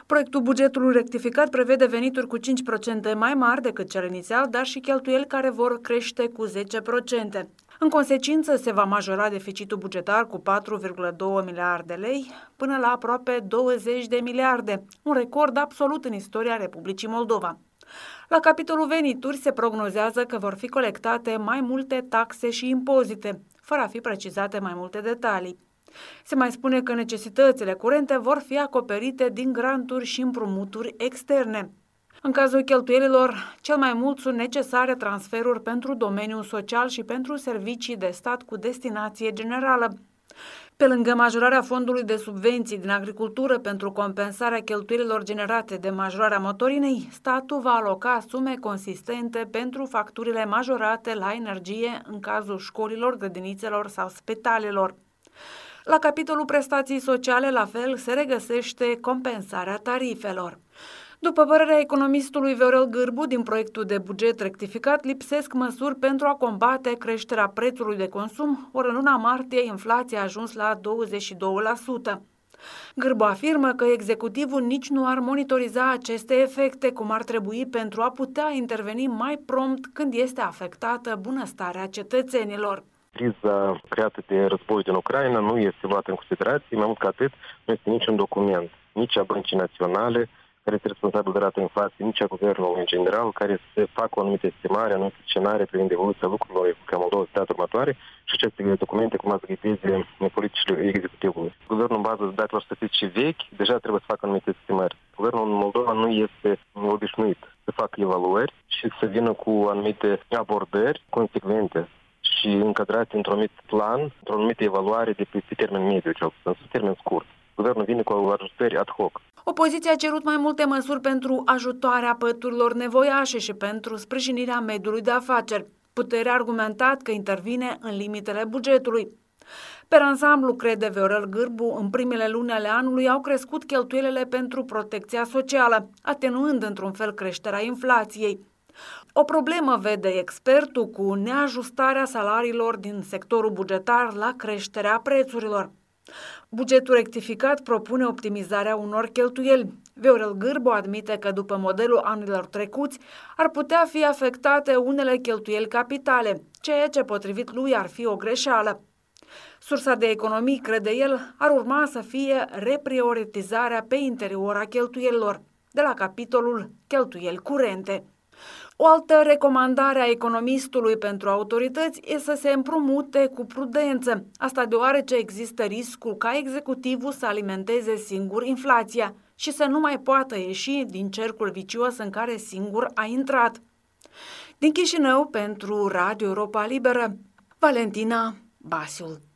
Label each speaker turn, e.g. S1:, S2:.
S1: Proiectul bugetului rectificat prevede venituri cu 5% mai mari decât cel inițial, dar și cheltuieli care vor crește cu 10%. În consecință, se va majora deficitul bugetar cu 4,2 miliarde lei până la aproape 20 de miliarde, un record absolut în istoria Republicii Moldova. La capitolul venituri se prognozează că vor fi colectate mai multe taxe și impozite, fără a fi precizate mai multe detalii. Se mai spune că necesitățile curente vor fi acoperite din granturi și împrumuturi externe. În cazul cheltuielilor, cel mai mult sunt necesare transferuri pentru domeniul social și pentru servicii de stat cu destinație generală. Pe lângă majorarea fondului de subvenții din agricultură pentru compensarea cheltuielilor generate de majorarea motorinei, statul va aloca sume consistente pentru facturile majorate la energie în cazul școlilor, grădinițelor sau spitalelor. La capitolul prestații sociale, la fel, se regăsește compensarea tarifelor. După părerea economistului Viorel Gârbu, din proiectul de buget rectificat, lipsesc măsuri pentru a combate creșterea prețului de consum, ori în luna martie inflația a ajuns la 22%. Gârbu afirmă că executivul nici nu ar monitoriza aceste efecte cum ar trebui pentru a putea interveni mai prompt când este afectată bunăstarea cetățenilor.
S2: Criza creată de războiul din Ucraina nu este luată în considerație, mai mult ca atât, nu este niciun document, nici a Băncii Naționale, care este responsabil de rata inflației, nici a guvernului în general, care să facă o anumită estimare, anumite scenarii privind evoluția lucrurilor ca Moldova data următoare și aceste documente cum să ghideze politicile executivului. Guvernul în bază de datelor statistice vechi deja trebuie să facă anumite estimări. Guvernul în Moldova nu este obișnuit să facă evaluări și să vină cu anumite abordări consecvente și încadrate într-un anumit plan, într-o anumită evaluare de pe termen mediu, cel puțin, pe termen scurt. Guvernul vine cu ajustări ad hoc.
S1: Opoziția a cerut mai multe măsuri pentru ajutoarea păturilor nevoiașe și pentru sprijinirea mediului de afaceri. Puterea a argumentat că intervine în limitele bugetului. Per ansamblu, crede Viorel Gârbu, în primele luni ale anului au crescut cheltuielile pentru protecția socială, atenuând într-un fel creșterea inflației. O problemă vede expertul cu neajustarea salariilor din sectorul bugetar la creșterea prețurilor. Bugetul rectificat propune optimizarea unor cheltuieli. Viorel Gârbu admite că după modelul anilor trecuți ar putea fi afectate unele cheltuieli capitale, ceea ce potrivit lui ar fi o greșeală. Sursa de economii, crede el, ar urma să fie reprioritizarea pe interior a cheltuielilor, de la capitolul cheltuieli curente. O altă recomandare a economistului pentru autorități e să se împrumute cu prudență, asta deoarece există riscul ca executivul să alimenteze singur inflația și să nu mai poată ieși din cercul vicios în care singur a intrat. Din Chișinău, pentru Radio Europa Liberă, Valentina Basiul.